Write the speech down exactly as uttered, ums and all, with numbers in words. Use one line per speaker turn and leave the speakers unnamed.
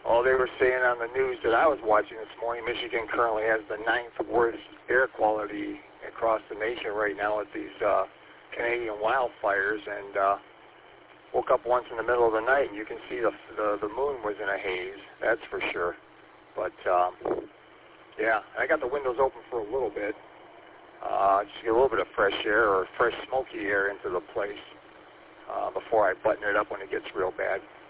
Well, they were saying on the news that I was watching this morning, Michigan currently has the ninth worst air quality across the nation right now with these uh, Canadian wildfires, and uh, woke up once in the middle of the night and you can see the, the, the moon was in a haze, that's for sure. But, um, yeah, I got the windows open for a little bit, uh, just to get a little bit of fresh air or fresh smoky air into the place uh, before I button it up when it gets real bad.